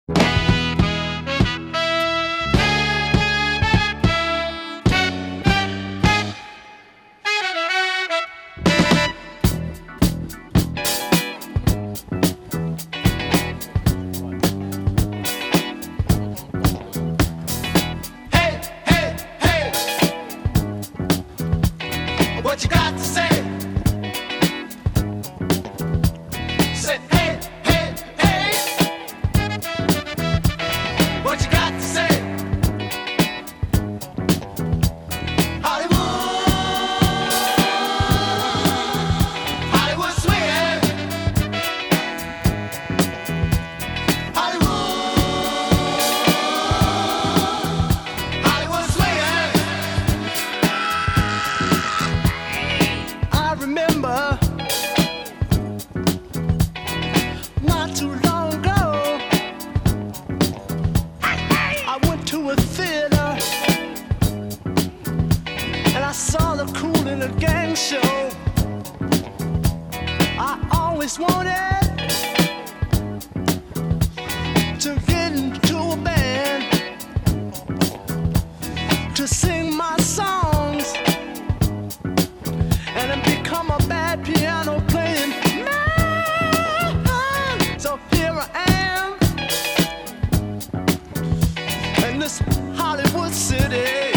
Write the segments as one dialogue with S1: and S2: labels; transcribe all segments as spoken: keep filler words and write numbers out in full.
S1: What you got to say? Say hey, hey, hey. What you got to say? Hollywood, Hollywood swinging. Hollywood, Hollywood swinging. I remember not too long ago, I went to a theater and I saw the Kool and the Gang show. I always wanted to get into a band to sing my songs and then become a bad piano playing man. So here I am in this Hollywood city,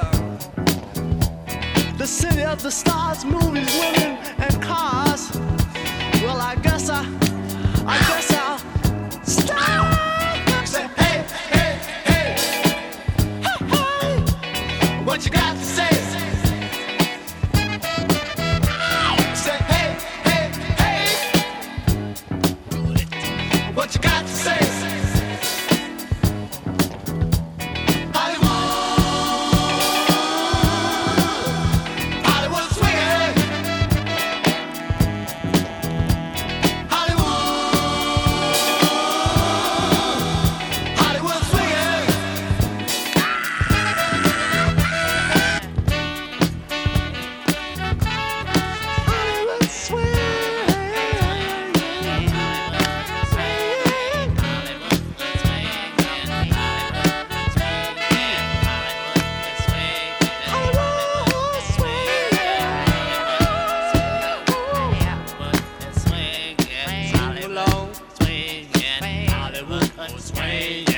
S1: the city of the stars, movies, women, and cars. Well, I guess I, I guess I'll stop. Say hey, hey, hey, hey, hey. What you got to say? Say hey, hey, hey. What you got to say? Hollywood, Hollywood swinging. Hollywood, Hollywood swinging. Hollywood swinging.